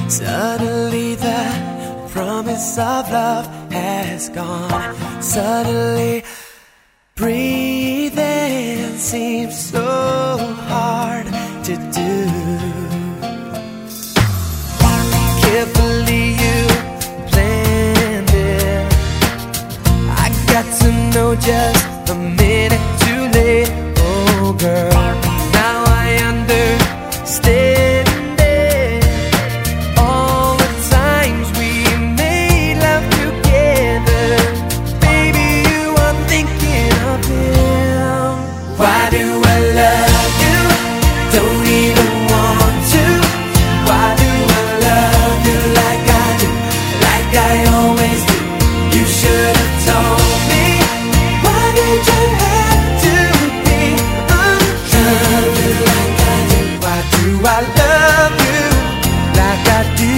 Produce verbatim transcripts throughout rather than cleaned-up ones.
Suddenly the promise of love has gone. Suddenly breathing seems so hard to do. Carefully you planned it. I got to know just a minute too late. Oh girl, now I understand it. All the times we made love together, baby, you are thinking of him. Why do I love you? Don't even want to. Why do I love you like I do, like I always do? You should have told me. Why did you have to be untrue? Love you like I do. Why do I love you like I do?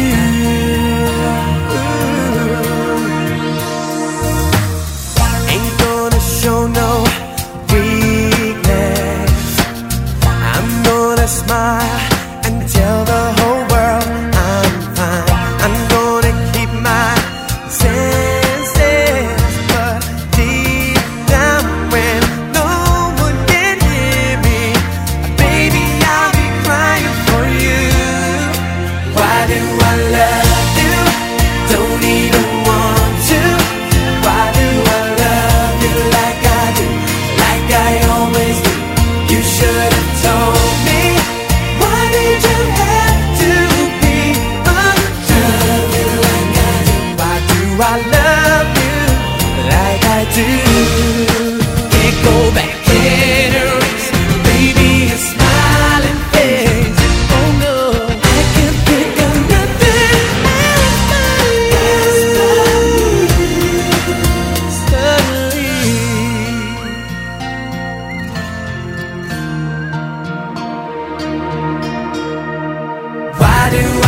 Ooh. Ain't gonna show no weakness. I'm gonna smile and tell the whole world I'm fine. I'm gonna keep my senses, but deep down when no one can hear me, baby, I'll be crying for you. Why do I love you? Don't even want to. Why do I love you like I do, like I always do? You should have told me. Why did you have to be untrue? Love you like I do. Why do I love you like I do? Can't go back, can't erase, baby, a smiling face. Oh no, I can't think of nothing else but you. Suddenly, why do